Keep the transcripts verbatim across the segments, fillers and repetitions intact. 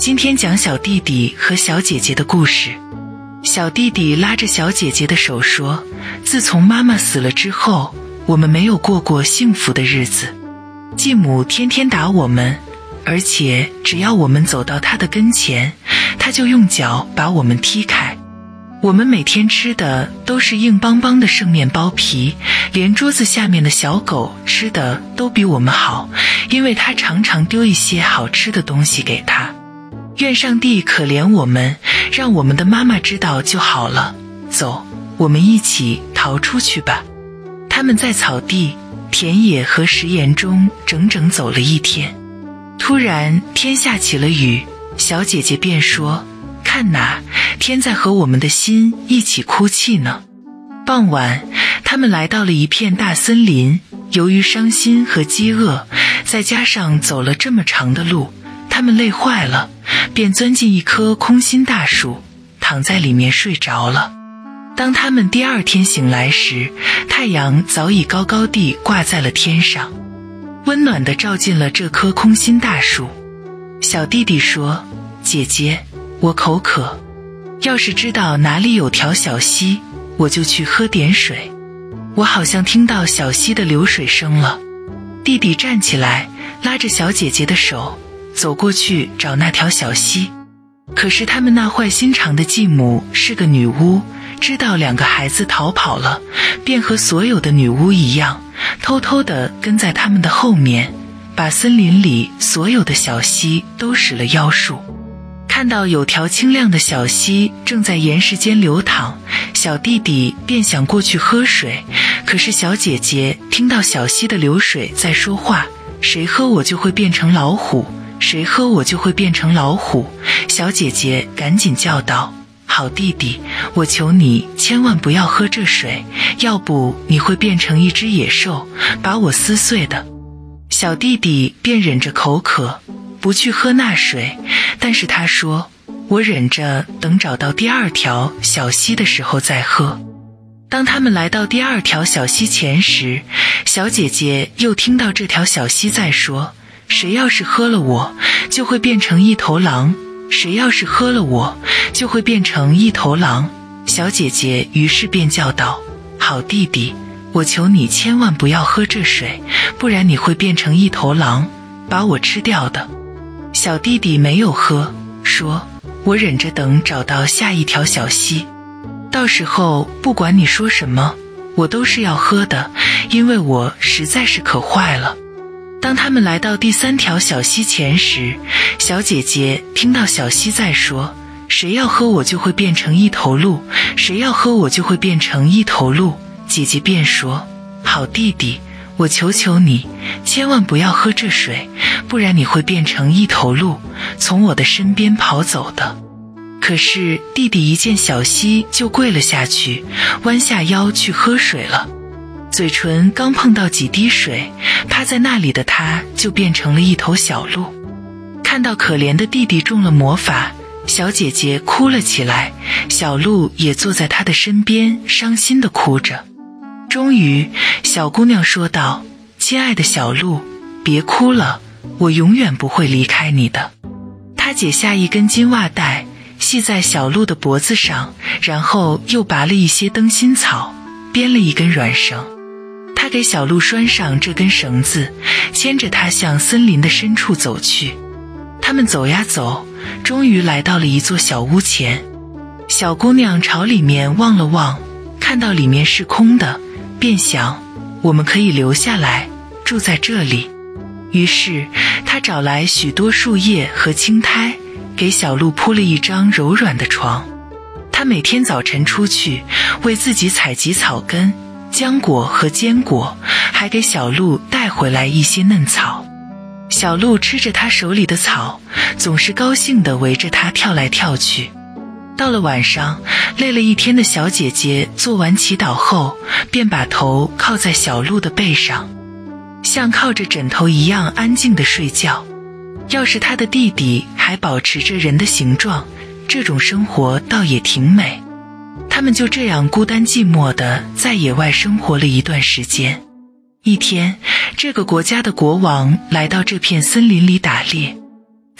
今天讲小弟弟和小姐姐的故事。小弟弟拉着小姐姐的手说，自从妈妈死了之后，我们没有过过幸福的日子。继母天天打我们，而且只要我们走到她的跟前，她就用脚把我们踢开。我们每天吃的都是硬邦邦的剩面包皮，连桌子下面的小狗吃的都比我们好，因为她常常丢一些好吃的东西给她。愿上帝可怜我们，让我们的妈妈知道就好了。走，我们一起逃出去吧。他们在草地、田野和食盐中整整走了一天。突然天下起了雨，小姐姐便说，看哪，天在和我们的心一起哭泣呢。傍晚，他们来到了一片大森林，由于伤心和饥饿，再加上走了这么长的路，他们累坏了，便钻进一棵空心大树，躺在里面睡着了。当他们第二天醒来时，太阳早已高高地挂在了天上，温暖地照进了这棵空心大树。小弟弟说，姐姐，我口渴，要是知道哪里有条小溪，我就去喝点水。我好像听到小溪的流水声了。弟弟站起来，拉着小姐姐的手，走过去找那条小溪。可是他们那坏心肠的继母是个女巫，知道两个孩子逃跑了，便和所有的女巫一样，偷偷地跟在他们的后面，把森林里所有的小溪都使了妖术。看到有条清亮的小溪正在岩石间流淌，小弟弟便想过去喝水，可是小姐姐听到小溪的流水在说话，谁喝我就会变成老虎，谁喝我就会变成老虎。小姐姐赶紧叫道，好弟弟，我求你千万不要喝这水，要不你会变成一只野兽，把我撕碎的。小弟弟便忍着口渴，不去喝那水，但是他说，我忍着等找到第二条小溪的时候再喝。当他们来到第二条小溪前时，小姐姐又听到这条小溪在说，谁要是喝了我，就会变成一头狼，谁要是喝了我，就会变成一头狼。小姐姐于是便叫道，好弟弟，我求你千万不要喝这水，不然你会变成一头狼，把我吃掉的。小弟弟没有喝，说，我忍着等找到下一条小溪，到时候不管你说什么，我都是要喝的，因为我实在是渴坏了。当他们来到第三条小溪前时，小姐姐听到小溪在说，谁要喝我就会变成一头鹿，谁要喝我就会变成一头鹿。姐姐便说，好弟弟，我求求你，千万不要喝这水，不然你会变成一头鹿，从我的身边跑走的。可是弟弟一见小溪就跪了下去，弯下腰去喝水了。嘴唇刚碰到几滴水，趴在那里的他就变成了一头小鹿。看到可怜的弟弟中了魔法，小姐姐哭了起来，小鹿也坐在她的身边，伤心地哭着。终于小姑娘说道，亲爱的小鹿，别哭了，我永远不会离开你的。她解下一根金袜带系在小鹿的脖子上，然后又拔了一些灯芯草，编了一根软绳。他给小鹿拴上这根绳子，牵着它向森林的深处走去。他们走呀走，终于来到了一座小屋前。小姑娘朝里面望了望，看到里面是空的，便想，我们可以留下来住在这里。于是她找来许多树叶和青苔，给小鹿铺了一张柔软的床。她每天早晨出去为自己采集草根、浆果和坚果，还给小鹿带回来一些嫩草。小鹿吃着他手里的草，总是高兴地围着他跳来跳去。到了晚上，累了一天的小姐姐做完祈祷后，便把头靠在小鹿的背上，像靠着枕头一样安静地睡觉。要是他的弟弟还保持着人的形状，这种生活倒也挺美。他们就这样孤单寂寞地在野外生活了一段时间。一天，这个国家的国王来到这片森林里打猎。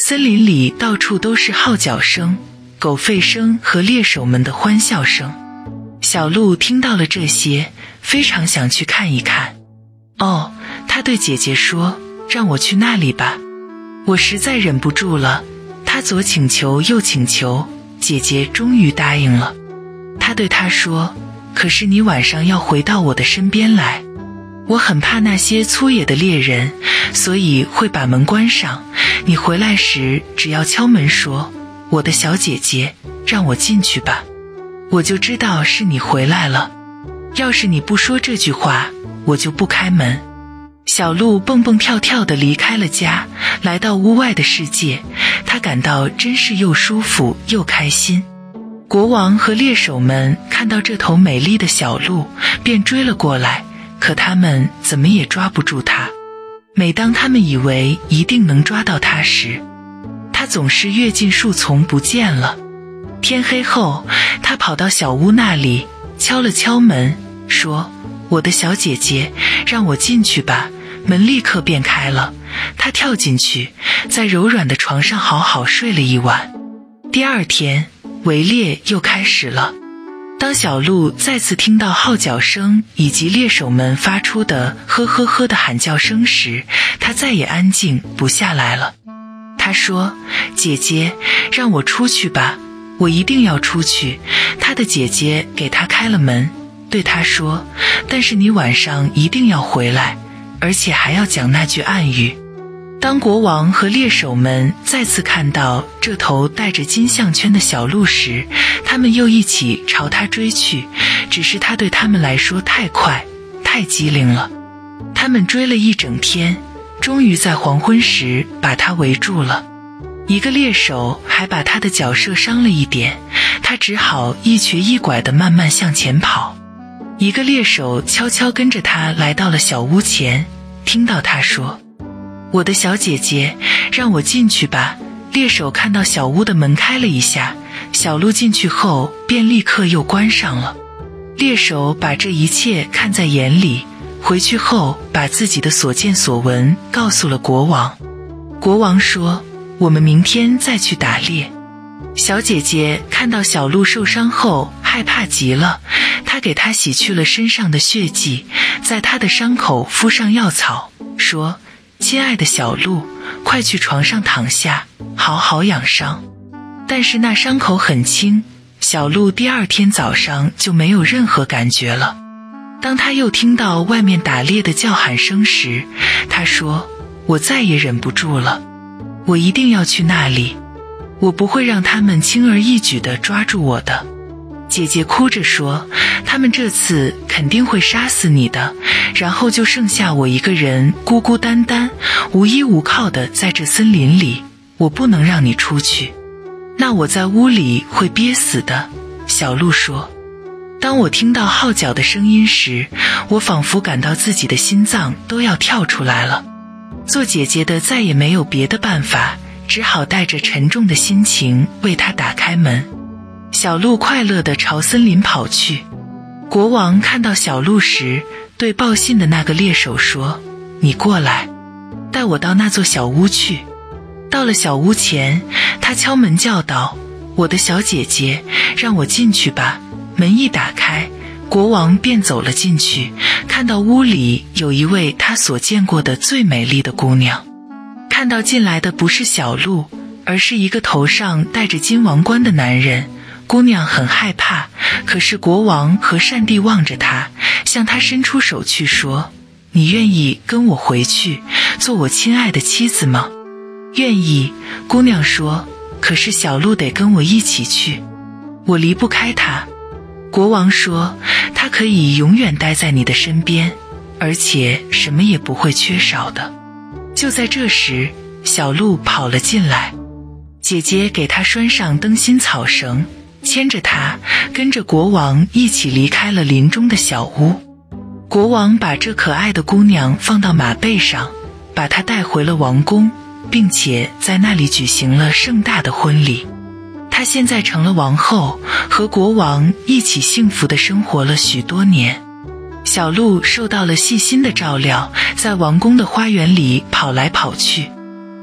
森林里到处都是号角声、狗吠声和猎手们的欢笑声。小鹿听到了这些，非常想去看一看。哦，他对姐姐说，让我去那里吧。我实在忍不住了，他左请求右请求，姐姐终于答应了。他对他说，可是你晚上要回到我的身边来。我很怕那些粗野的猎人，所以会把门关上。你回来时只要敲门说，我的小姐姐，让我进去吧，我就知道是你回来了。要是你不说这句话，我就不开门。小鹿蹦蹦跳跳地离开了家，来到屋外的世界，他感到真是又舒服又开心。国王和猎手们看到这头美丽的小鹿，便追了过来，可他们怎么也抓不住它。每当他们以为一定能抓到它时，它总是跃进树丛不见了。天黑后，他跑到小屋那里，敲了敲门，说，我的小姐姐，让我进去吧。门立刻便开了，他跳进去，在柔软的床上好好睡了一晚。第二天，围猎又开始了。当小鹿再次听到号角声以及猎手们发出的呵呵呵的喊叫声时，他再也安静不下来了。他说，姐姐，让我出去吧，我一定要出去。他的姐姐给他开了门，对他说，但是你晚上一定要回来，而且还要讲那句暗语。当国王和猎手们再次看到这头带着金项圈的小鹿时，他们又一起朝它追去，只是它对他们来说太快太机灵了。他们追了一整天，终于在黄昏时把它围住了。一个猎手还把他的脚射伤了一点，他只好一瘸一拐地慢慢向前跑。一个猎手悄悄跟着他来到了小屋前，听到他说，我的小姐姐，让我进去吧。猎手看到小屋的门开了一下，小鹿进去后便立刻又关上了。猎手把这一切看在眼里，回去后把自己的所见所闻告诉了国王。国王说，我们明天再去打猎。小姐姐看到小鹿受伤后害怕极了，她给她洗去了身上的血迹，在她的伤口敷上药草，说，亲爱的小鹿，快去床上躺下，好好养伤。但是那伤口很轻，小鹿第二天早上就没有任何感觉了。当他又听到外面打猎的叫喊声时，他说，我再也忍不住了，我一定要去那里，我不会让他们轻而易举地抓住我的。姐姐哭着说，他们这次肯定会杀死你的，然后就剩下我一个人孤孤单单无依无靠的在这森林里，我不能让你出去，那我在屋里会憋死的。小鹿说，当我听到号角的声音时，我仿佛感到自己的心脏都要跳出来了。做姐姐的再也没有别的办法，只好带着沉重的心情为他打开门。小鹿快乐地朝森林跑去。国王看到小鹿时，对报信的那个猎手说，你过来，带我到那座小屋去。到了小屋前，他敲门叫道，我的小姐姐，让我进去吧。门一打开，国王便走了进去，看到屋里有一位他所见过的最美丽的姑娘。看到进来的不是小鹿，而是一个头上戴着金王冠的男人。姑娘很害怕，可是国王和善地望着她，向她伸出手去说，你愿意跟我回去，做我亲爱的妻子吗？愿意，姑娘说，可是小鹿得跟我一起去，我离不开他。国王说，他可以永远待在你的身边，而且什么也不会缺少的。就在这时，小鹿跑了进来，姐姐给他拴上灯芯草绳，牵着他跟着国王一起离开了林中的小屋。国王把这可爱的姑娘放到马背上，把她带回了王宫，并且在那里举行了盛大的婚礼。她现在成了王后，和国王一起幸福地生活了许多年。小鹿受到了细心的照料，在王宫的花园里跑来跑去。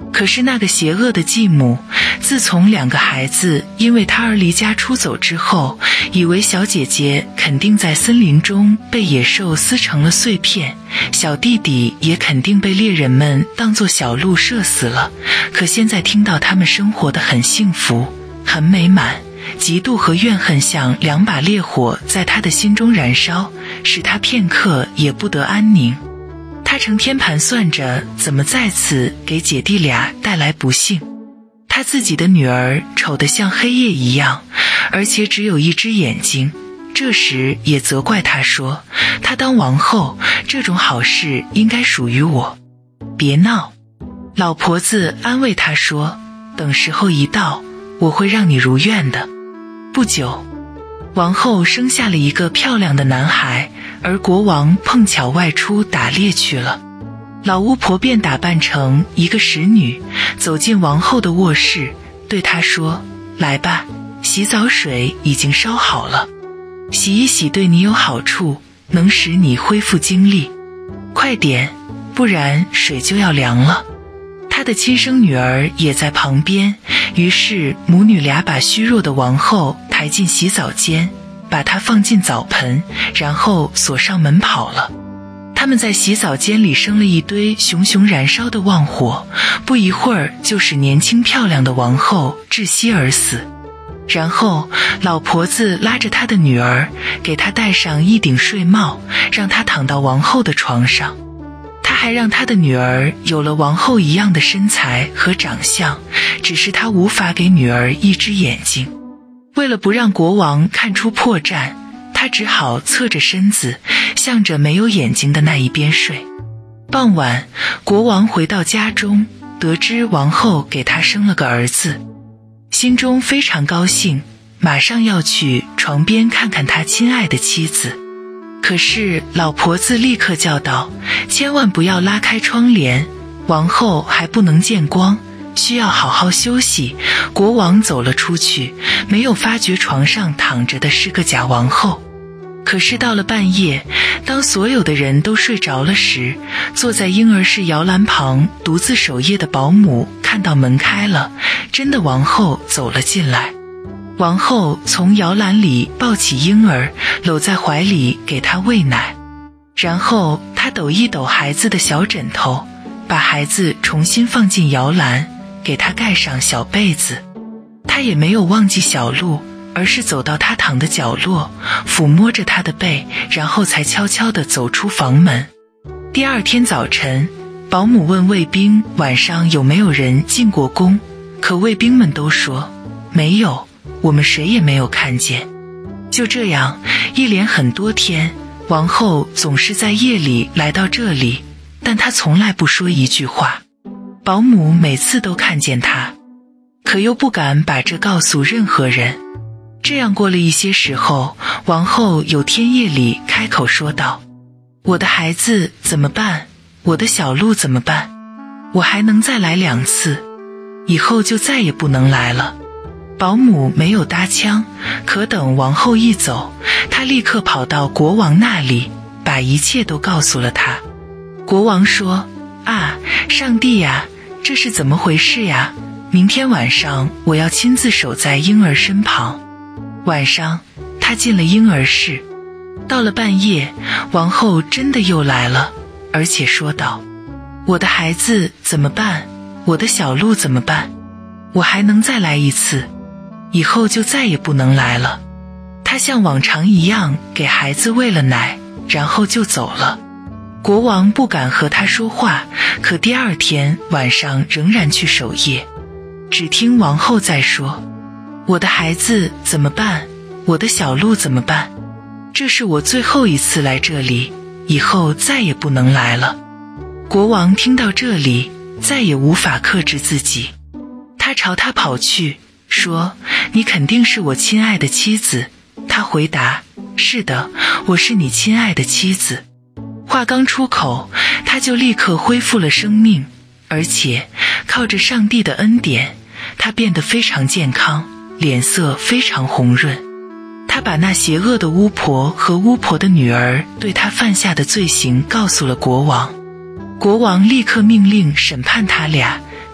可是那个邪恶的继母，自从两个孩子因为他而离家出走之后，以为小姐姐肯定在森林中被野兽撕成了碎片，小弟弟也肯定被猎人们当作小鹿射死了。可现在听到他们生活得很幸福，很美满，嫉妒和怨恨像两把烈火在他的心中燃烧，使他片刻也不得安宁。他成天盘算着怎么再次给姐弟俩带来不幸。他自己的女儿丑得像黑夜一样，而且只有一只眼睛，这时也责怪他说，她当王后，这种好事应该属于我。别闹。老婆子安慰他说，等时候一到，我会让你如愿的。不久，王后生下了一个漂亮的男孩，而国王碰巧外出打猎去了。老巫婆便打扮成一个使女，走进王后的卧室，对她说，来吧，洗澡水已经烧好了，洗一洗对你有好处，能使你恢复精力，快点，不然水就要凉了。她的亲生女儿也在旁边，于是母女俩把虚弱的王后抬进洗澡间，把她放进澡盆，然后锁上门跑了。他们在洗澡间里生了一堆熊熊燃烧的旺火，不一会儿就使年轻漂亮的王后窒息而死。然后老婆子拉着她的女儿，给她戴上一顶睡帽，让她躺到王后的床上。她还让她的女儿有了王后一样的身材和长相，只是她无法给女儿一只眼睛。为了不让国王看出破绽，他只好侧着身子，向着没有眼睛的那一边睡。傍晚，国王回到家中，得知王后给他生了个儿子，心中非常高兴，马上要去床边看看他亲爱的妻子。可是老婆子立刻叫道，千万不要拉开窗帘，王后还不能见光，需要好好休息。国王走了出去，没有发觉床上躺着的是个假王后。可是到了半夜，当所有的人都睡着了时，坐在婴儿室摇篮旁独自守夜的保姆看到门开了，真的王后走了进来。王后从摇篮里抱起婴儿，搂在怀里给他喂奶，然后她抖一抖孩子的小枕头，把孩子重新放进摇篮，给他盖上小被子。她也没有忘记小鹿，而是走到他躺的角落，抚摸着他的背，然后才悄悄地走出房门。第二天早晨，保姆问卫兵晚上有没有人进过宫，可卫兵们都说没有，我们谁也没有看见。就这样一连很多天，王后总是在夜里来到这里，但她从来不说一句话。保姆每次都看见她，可又不敢把这告诉任何人。这样过了一些时候，王后有天夜里开口说道，我的孩子怎么办？我的小鹿怎么办？我还能再来两次，以后就再也不能来了。保姆没有搭腔，可等王后一走，她立刻跑到国王那里，把一切都告诉了他。国王说，啊，上帝呀，这是怎么回事呀？明天晚上我要亲自守在婴儿身旁。晚上，他进了婴儿室。到了半夜，王后真的又来了，而且说道，我的孩子怎么办？我的小鹿怎么办？我还能再来一次，以后就再也不能来了。他像往常一样给孩子喂了奶，然后就走了。国王不敢和他说话，可第二天晚上仍然去守夜。只听王后在说，我的孩子怎么办？我的小鹿怎么办？这是我最后一次来这里，以后再也不能来了。国王听到这里，再也无法克制自己，他朝他跑去，说，你肯定是我亲爱的妻子。他回答，是的，我是你亲爱的妻子。话刚出口，他就立刻恢复了生命，而且靠着上帝的恩典，他变得非常健康，脸色非常红润。他把那邪恶的巫婆和巫婆的女儿对他犯下的罪行告诉了国王。国王立刻命令审判他俩，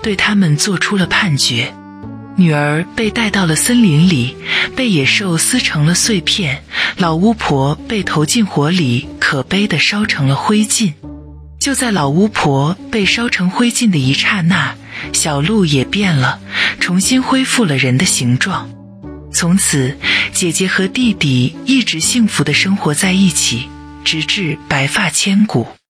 对他们做出了判决。女儿被带到了森林里，被野兽撕成了碎片，老巫婆被投进火里，可悲地烧成了灰烬。就在老巫婆被烧成灰烬的一刹那，小鹿也变了，重新恢复了人的形状。从此，姐姐和弟弟一直幸福地生活在一起，直至白发千古。